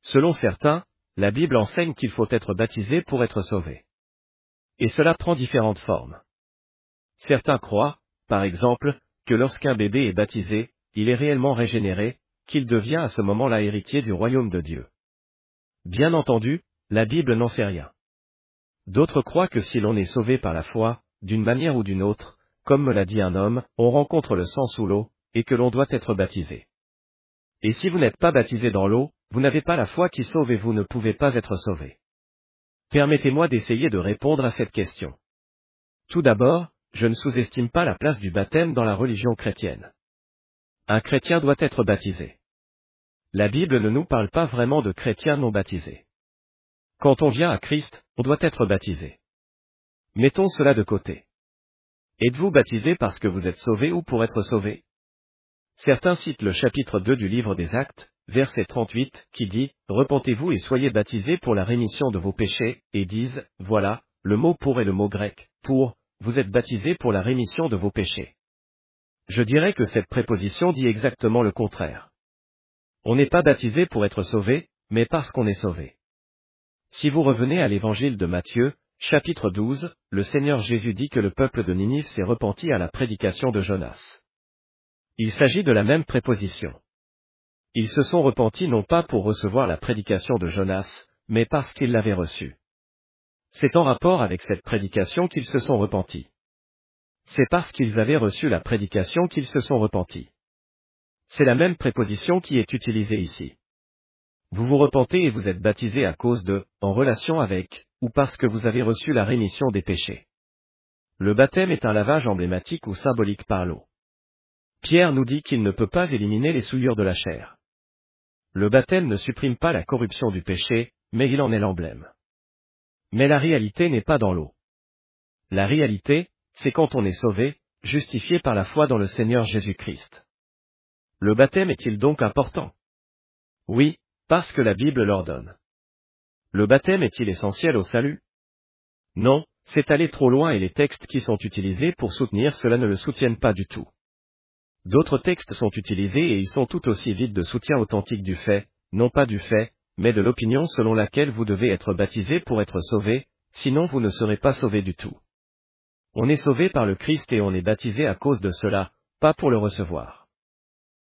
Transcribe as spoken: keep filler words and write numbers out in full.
Selon certains, la Bible enseigne qu'il faut être baptisé pour être sauvé. Et cela prend différentes formes. Certains croient, par exemple, que lorsqu'un bébé est baptisé, il est réellement régénéré, qu'il devient à ce moment-là héritier du royaume de Dieu. Bien entendu, la Bible n'en sait rien. D'autres croient que si l'on est sauvé par la foi, d'une manière ou d'une autre, comme me l'a dit un homme, on rencontre le sang sous l'eau, et que l'on doit être baptisé. Et si vous n'êtes pas baptisé dans l'eau, vous n'avez pas la foi qui sauve et vous ne pouvez pas être sauvé. Permettez-moi d'essayer de répondre à cette question. Tout d'abord, je ne sous-estime pas la place du baptême dans la religion chrétienne. Un chrétien doit être baptisé. La Bible ne nous parle pas vraiment de chrétiens non baptisés. Quand on vient à Christ, on doit être baptisé. Mettons cela de côté. Êtes-vous baptisé parce que vous êtes sauvé ou pour être sauvé? Certains citent le chapitre deux du livre des Actes, verset trente-huit, qui dit « Repentez-vous et soyez baptisés pour la rémission de vos péchés » et disent « Voilà, le mot pour est le mot grec, pour, vous êtes baptisés pour la rémission de vos péchés. » Je dirais que cette préposition dit exactement le contraire. On n'est pas baptisé pour être sauvé, mais parce qu'on est sauvé. Si vous revenez à l'évangile de Matthieu, chapitre douze, le Seigneur Jésus dit que le peuple de Ninive s'est repenti à la prédication de Jonas. Il s'agit de la même préposition. Ils se sont repentis non pas pour recevoir la prédication de Jonas, mais parce qu'ils l'avaient reçue. C'est en rapport avec cette prédication qu'ils se sont repentis. C'est parce qu'ils avaient reçu la prédication qu'ils se sont repentis. C'est la même préposition qui est utilisée ici. Vous vous repentez et vous êtes baptisé à cause de, en relation avec, ou parce que vous avez reçu la rémission des péchés. Le baptême est un lavage emblématique ou symbolique par l'eau. Pierre nous dit qu'il ne peut pas éliminer les souillures de la chair. Le baptême ne supprime pas la corruption du péché, mais il en est l'emblème. Mais la réalité n'est pas dans l'eau. La réalité, c'est quand on est sauvé, justifié par la foi dans le Seigneur Jésus-Christ. Le baptême est-il donc important? Oui, parce que la Bible l'ordonne. Le baptême est-il essentiel au salut? Non, c'est aller trop loin et les textes qui sont utilisés pour soutenir cela ne le soutiennent pas du tout. D'autres textes sont utilisés et ils sont tout aussi vides de soutien authentique du fait, non pas du fait, mais de l'opinion selon laquelle vous devez être baptisé pour être sauvé, sinon vous ne serez pas sauvé du tout. On est sauvé par le Christ et on est baptisé à cause de cela, pas pour le recevoir.